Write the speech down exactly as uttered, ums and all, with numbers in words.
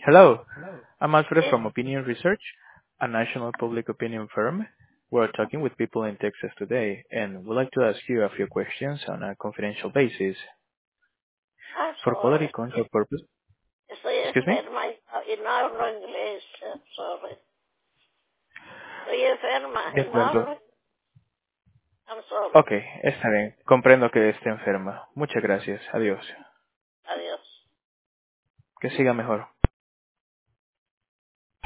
Hello, I'm Alfred Yes, from Opinion Research, a national public opinion firm. We're talking with people in Texas today, and we'd like to ask you a few questions on a confidential basis. I'm For quality sorry. control purpose, Estoy excuse me? enferma y, y no hablo inglés. I'm sorry. Estoy enferma De y no acuerdo. hablo. I'm sorry. Ok, está bien. Comprendo que esté enferma. Muchas gracias. Adiós. Adiós. Que siga mejor.